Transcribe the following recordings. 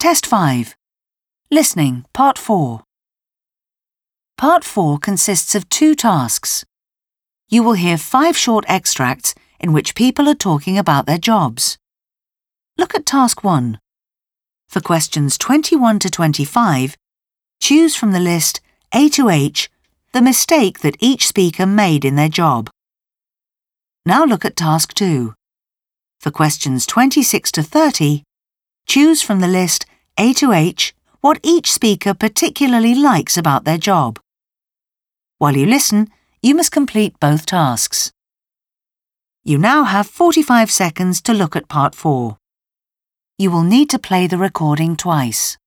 Test 5. Listening, Part 4. Part 4 consists of 2 tasks. You will hear 5 short extracts in which people are talking about their jobs. Look at Task 1. For questions 21 to 25, choose from the list A to H the mistake that each speaker made in their job. Now look at Task 2. For questions 26 to 30, choose from the list A to H what each speaker particularly likes about their job. While you listen, you must complete both tasks. You now have 45 seconds to look at Part 4. You will need to play the recording twice.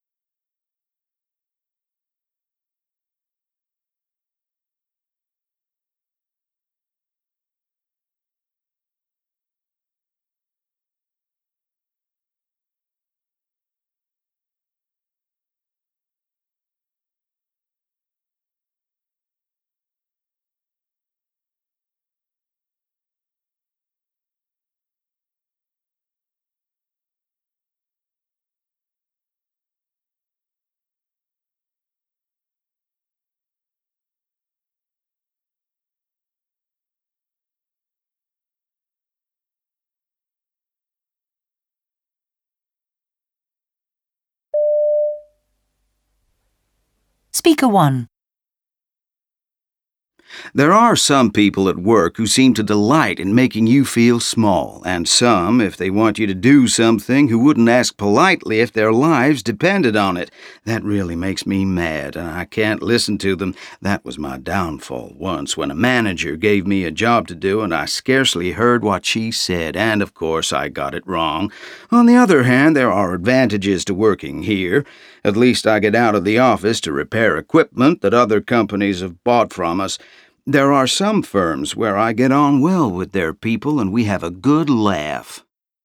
Speaker 1. There are some people at work who seem to delight in making you feel small, and some, if they want you to do something, who wouldn't ask politely if their lives depended on it. That really makes me mad, and I can't listen to them. That was my downfall once, when a manager gave me a job to do, and I scarcely heard what she said, and of course I got it wrong. On the other hand, there are advantages to working here. At least I get out of the office to repair equipment that other companies have bought from us. There are some firms where I get on well with their people and we have a good laugh.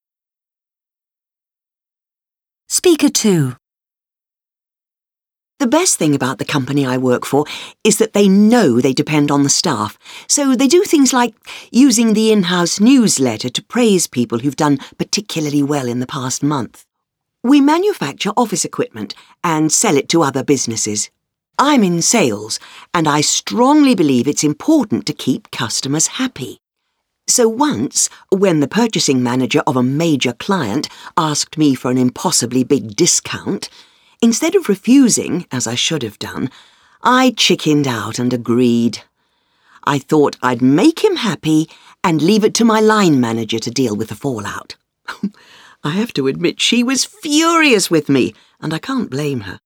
Speaker 2. The best thing about the company I work for is that they know they depend on the staff, so they do things like using the in-house newsletter to praise people who've done particularly well in the past month. We manufacture office equipment and sell it to other businesses. I'm in sales, and I strongly believe it's important to keep customers happy. So once, when the purchasing manager of a major client asked me for an impossibly big discount, instead of refusing, as I should have done, I chickened out and agreed. I thought I'd make him happy and leave it to my line manager to deal with the fallout. I have to admit she was furious with me, and I can't blame her.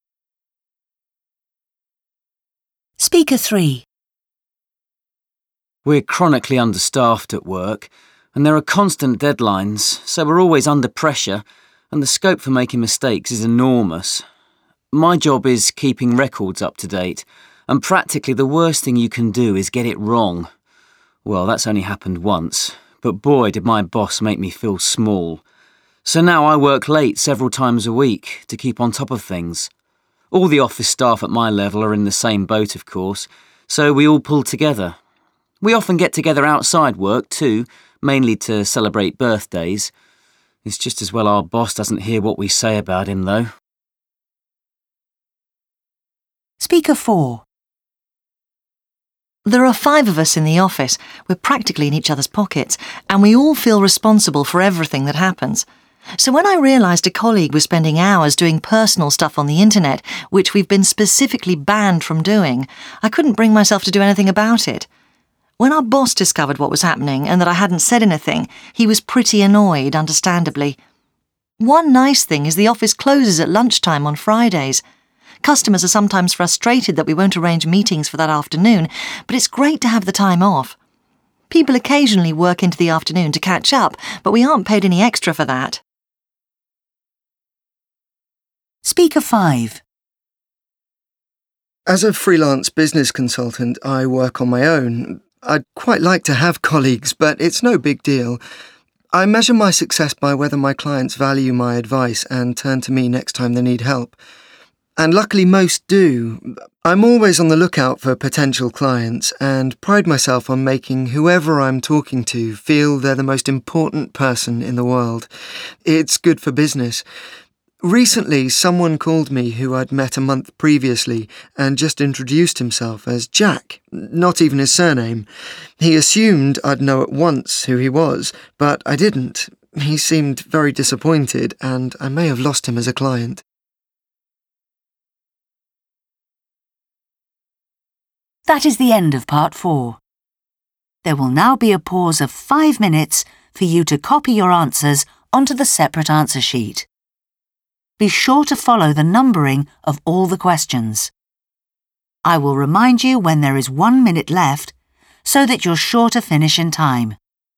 Speaker 3. We're chronically understaffed at work, and there are constant deadlines, so we're always under pressure, and the scope for making mistakes is enormous. My job is keeping records up to date, and practically the worst thing you can do is get it wrong. Well, that's only happened once, but boy did my boss make me feel small. So now I work late several times a week to keep on top of things. All the office staff at my level are in the same boat, of course, so we all pull together. We often get together outside work too, mainly to celebrate birthdays. It's just as well our boss doesn't hear what we say about him, though. Speaker 4. There are 5 of us in the office. We're practically in each other's pockets, and we all feel responsible for everything that happens. So when I realised a colleague was spending hours doing personal stuff on the internet, which we've been specifically banned from doing, I couldn't bring myself to do anything about it. When our boss discovered what was happening and that I hadn't said anything, he was pretty annoyed, understandably. One nice thing is the office closes at lunchtime on Fridays. Customers are sometimes frustrated that we won't arrange meetings for that afternoon, but it's great to have the time off. People occasionally work into the afternoon to catch up, but we aren't paid any extra for that. Speaker 5. As a freelance business consultant, I work on my own. I'd quite like to have colleagues, but it's no big deal. I measure my success by whether my clients value my advice and turn to me next time they need help. And luckily most do. I'm always on the lookout for potential clients and pride myself on making whoever I'm talking to feel they're the most important person in the world. It's good for business. Recently, someone called me who I'd met a month previously and just introduced himself as Jack, not even his surname. He assumed I'd know at once who he was, but I didn't. He seemed very disappointed, and I may have lost him as a client. That is the end of part 4. There will now be a pause of 5 minutes for you to copy your answers onto the separate answer sheet. Be sure to follow the numbering of all the questions. I will remind you when there is 1 minute left so that you're sure to finish in time.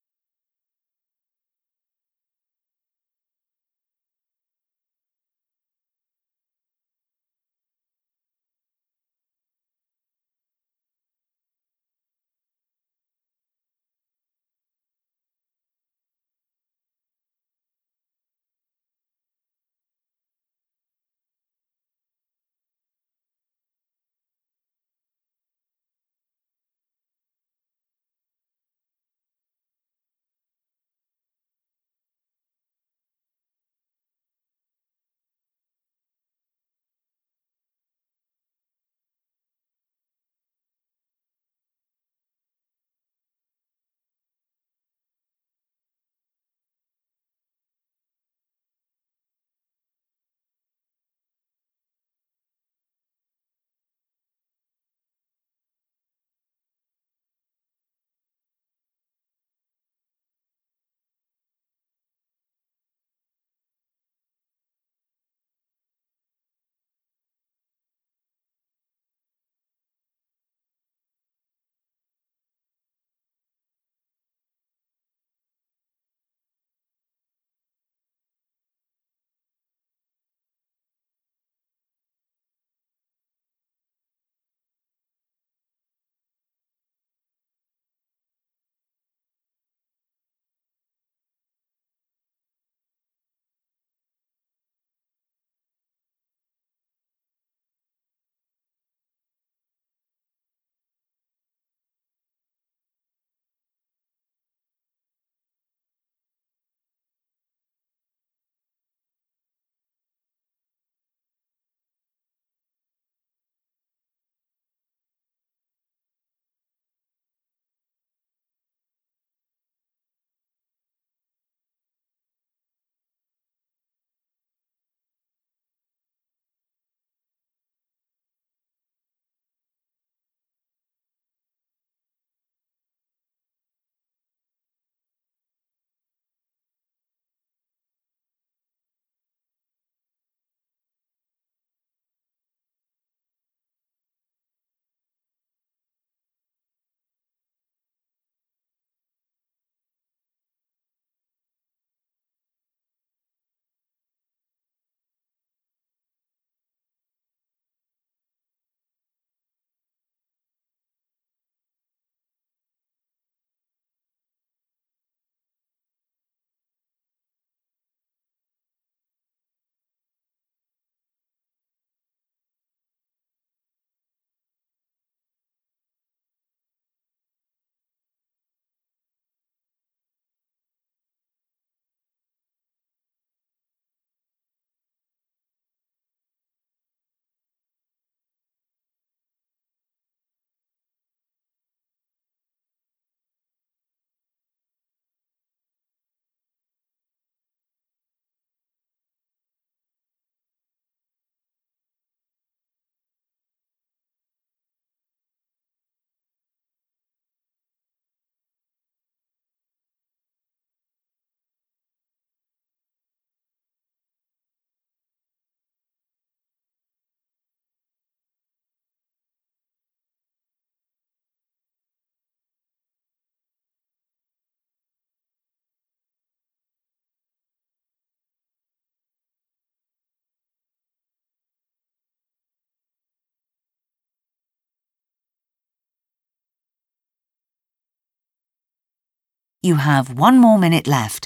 You have 1 more minute left.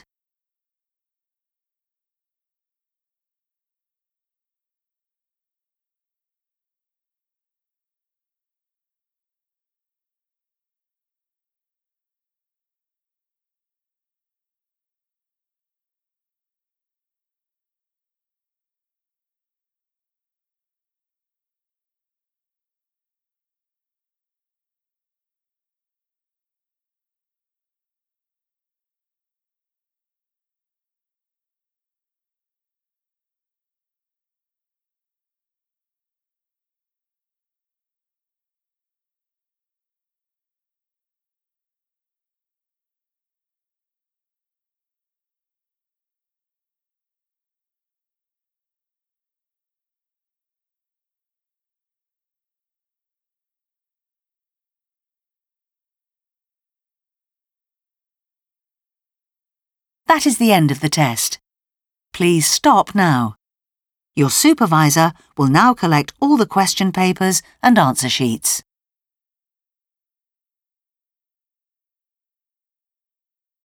That is the end of the test. Please stop now. Your supervisor will now collect all the question papers and answer sheets.